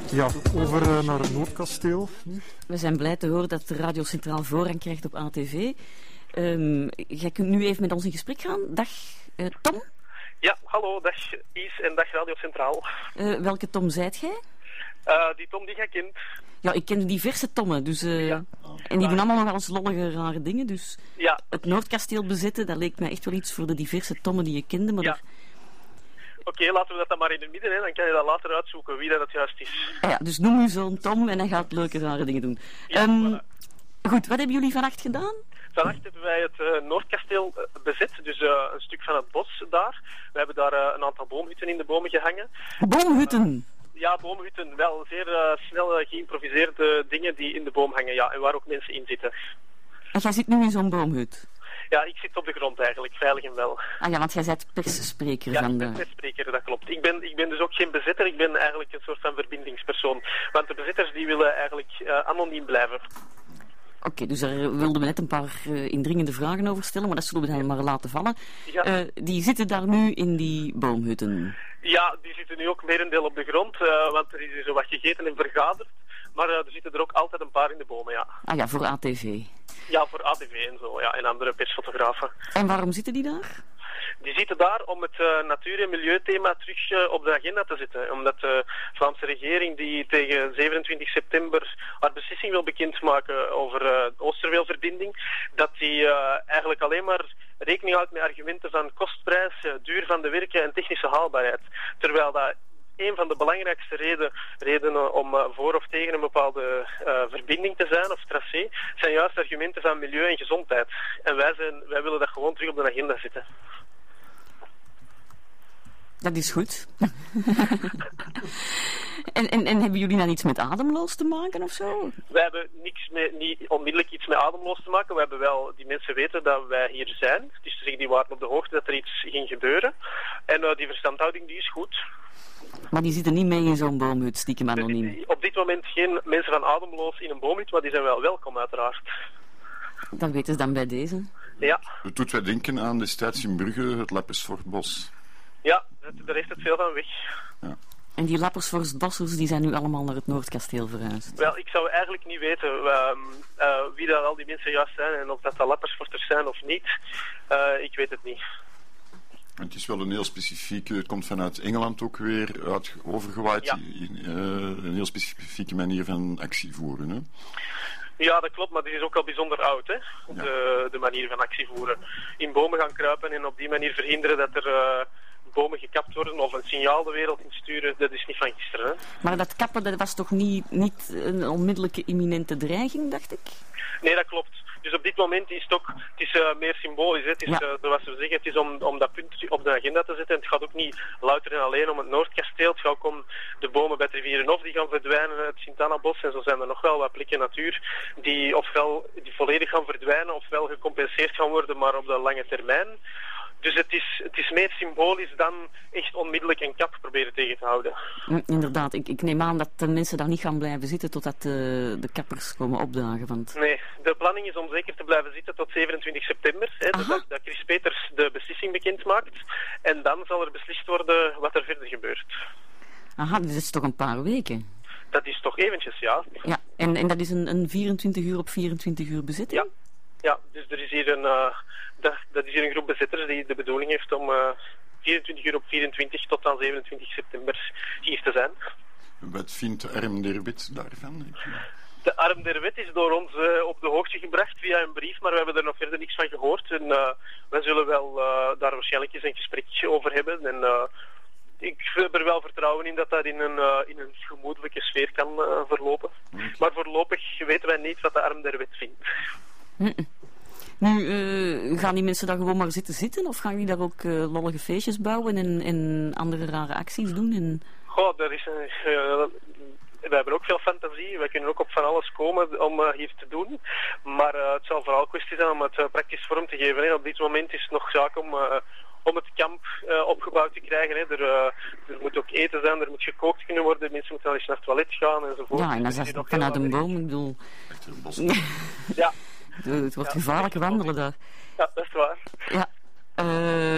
Ja, over naar het Noordkasteel nu. We zijn blij te horen dat Radio Centraal voorrang krijgt op ATV. Jij kunt nu even met ons in gesprek gaan. Dag, Tom. Ja, hallo, dag Is en dag Radio Centraal. Welke Tom zijt jij? Die Tom die jij kent. Ja, ik ken diverse Tommen, dus... Ja. En die doen allemaal nog wel eens lollige, rare dingen, dus... Ja. Het Noordkasteel bezetten, dat leek mij echt wel iets voor de diverse Tommen die je kende, maar... Ja. Oké, laten we dat dan maar in het midden, hè. Dan kan je dat later uitzoeken wie dat het juist is. Ja, dus noem je zo'n Tom en hij gaat leuke, rare dingen doen. Ja, voilà. Goed, wat hebben jullie vannacht gedaan? Vannacht hebben wij het Noordkasteel bezet, dus een stuk van het bos daar. We hebben daar een aantal boomhutten in de bomen gehangen. Boomhutten? Ja, boomhutten. Wel zeer snel geïmproviseerde dingen die in de boom hangen, ja. En waar ook mensen in zitten. En jij zit nu in zo'n boomhut? Ja, ik zit op de grond eigenlijk, veilig en wel. Ah ja, want jij bent persspreker ja, van de... Ja, ik ben persspreker, dat klopt. Ik ben dus ook geen bezetter, ik ben eigenlijk een soort van verbindingspersoon. Want de bezetters die willen eigenlijk anoniem blijven. Oké, dus daar wilden we net een paar indringende vragen over stellen, maar dat zullen we dan maar laten vallen. Ja. Die zitten daar nu in die boomhutten? Ja, die zitten nu ook merendeel op de grond, want er is hier zo wat gegeten en vergaderd. Maar er zitten er ook altijd een paar in de bomen, ja. Ah ja, voor ATV? Ja, voor ATV en zo, ja, en andere persfotografen. En waarom zitten die daar? Die zitten daar om het natuur- en milieuthema terug op de agenda te zetten. Omdat de Vlaamse regering die tegen 27 september haar beslissing wil bekendmaken over de Oosterweelverbinding, dat die eigenlijk alleen maar rekening houdt met argumenten van kostprijs, duur van de werken en technische haalbaarheid. Terwijl dat een van de belangrijkste redenen om voor of tegen een bepaalde verbinding te zijn of tracé, zijn juist argumenten van milieu en gezondheid. En wij willen dat gewoon terug op de agenda zetten. Dat is goed. en hebben jullie dan iets met ademloos te maken of zo? Wij hebben niet onmiddellijk iets met ademloos te maken. We hebben wel, die mensen weten dat wij hier zijn. Het is te zeggen, die waren op de hoogte dat er iets ging gebeuren. En die verstandhouding die is goed. Maar die zitten niet mee in zo'n boomhut, stiekem anoniem? Op dit moment geen mensen van ademloos in een boomhut, maar die zijn wel welkom uiteraard. Dat weten ze dan bij deze? Ja. Het doet wij denken aan destijds in Brugge, het Lappersfortbos. Ja, daar heeft het veel van weg. Ja. En die Lappersforstbossers die zijn nu allemaal naar het Noordkasteel verhuisd? Wel, ik zou eigenlijk niet weten wie dat al die mensen juist zijn en of dat Lappersforsters zijn of niet. Ik weet het niet. Het is wel een heel specifieke, het komt vanuit Engeland ook weer overgewaaid, ja. Een heel specifieke manier van actie voeren, hè? Ja, dat klopt, maar dit is ook al bijzonder oud, hè? Ja. De manier van actie voeren. In bomen gaan kruipen en op die manier verhinderen dat er bomen gekapt worden of een signaal de wereld insturen, dat is niet van gisteren, hè? Maar dat kappen, dat was toch niet een onmiddellijke imminente dreiging, dacht ik? Nee, dat klopt. Dus op dit moment is het meer symbolisch. Hè. Het is, zoals we zeggen, het is om dat punt op de agenda te zetten. En het gaat ook niet louter en alleen om het Noordkasteel. Het gaat ook om de bomen bij het Rivierenhof die gaan verdwijnen, het Sint-Anna-bos. En zo zijn er nog wel wat plekken natuur die ofwel die volledig gaan verdwijnen, ofwel gecompenseerd gaan worden, maar op de lange termijn. Dus het is meer symbolisch dan echt onmiddellijk een kap proberen tegen te houden. Inderdaad, ik neem aan dat de mensen daar niet gaan blijven zitten totdat de kappers komen opdagen. Want... Nee, de planning is om zeker te blijven zitten tot 27 september. Hè, dat Chris Peters de beslissing bekend maakt. En dan zal er beslist worden wat er verder gebeurt. Aha, dus dat is toch een paar weken? Dat is toch eventjes, ja. Ja, en dat is een 24 uur op 24 uur bezetting? Ja, dus er is hier dat is hier een groep bezitters die de bedoeling heeft om 24 uur op 24 tot aan 27 september hier te zijn. Wat vindt de arm der wet daarvan? De arm der wet is door ons op de hoogte gebracht via een brief, maar we hebben er nog verder niks van gehoord. En wij zullen wel daar waarschijnlijk eens een gesprekje over hebben. En ik heb er wel vertrouwen in dat in een gemoedelijke sfeer kan verlopen. Okay. Maar voorlopig weten wij niet wat de arm der wet vindt. Nu, gaan die mensen daar gewoon maar zitten? Of gaan die daar ook lollige feestjes bouwen en andere rare acties doen? Goh, we hebben ook veel fantasie. Wij kunnen ook op van alles komen om hier te doen. Maar het zal vooral kwestie zijn om het praktisch vorm te geven. Hè. Op dit moment is het nog zaak om het kamp opgebouwd te krijgen. Hè. Er moet ook eten zijn, er moet gekookt kunnen worden. Mensen moeten wel eens naar het toilet gaan enzovoort. Ja, en dat is vanuit een boom, ik bedoel... Achter een bos. Ja. Het wordt gevaarlijk wandelen daar. Ja, dat is waar. Ja.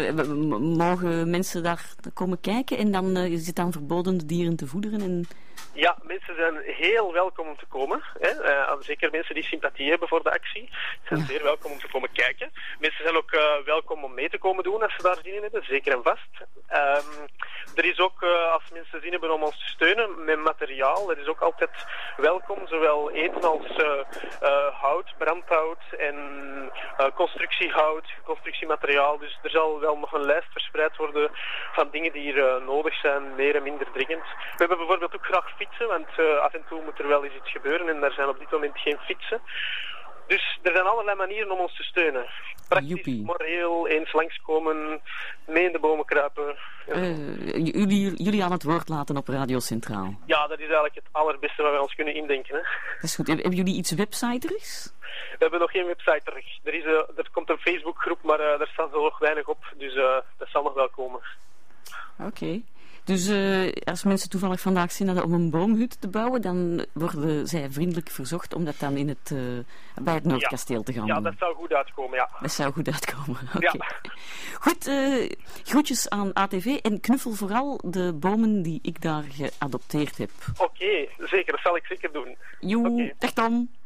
Mogen mensen daar komen kijken en dan is het dan verboden de dieren te voederen? Ja, mensen zijn heel welkom om te komen. Hè. Zeker mensen die sympathie hebben voor de actie zijn zeer welkom om te komen kijken. Mensen zijn ook welkom om mee te komen doen als ze daar zin in hebben, zeker en vast. Er is ook, als mensen zin hebben om ons te steunen met materiaal, er is ook altijd welkom, zowel eten als hout, brandhout en constructiehout, constructiemateriaal. Dus er zal wel nog een lijst verspreid worden van dingen die hier nodig zijn, meer en minder dringend. We hebben bijvoorbeeld ook graag fietsen, want af en toe moet er wel eens iets gebeuren en daar zijn op dit moment geen fietsen. Dus er zijn allerlei manieren om ons te steunen. Praktisch, Joepie. moreel, eens langskomen, mee in de bomen kruipen. Jullie aan het woord laten op Radio Centraal. Ja, dat is eigenlijk het allerbeste wat wij ons kunnen indenken. Hè. Dat is goed. Hebben jullie iets websiterigs? We hebben nog geen website terug. Er komt een Facebookgroep, maar daar staat zo nog weinig op. Dus dat zal nog wel komen. Oké. Dus als mensen toevallig vandaag zin hadden om een boomhut te bouwen, dan worden zij vriendelijk verzocht om dat dan bij het Noordkasteel te gaan doen. Ja, dat zou goed uitkomen, ja. Dat zou goed uitkomen, oké. Ja. Goed, groetjes aan ATV en knuffel vooral de bomen die ik daar geadopteerd heb. Oké, zeker. Dat zal ik zeker doen. Joe, Oké. dag Tom.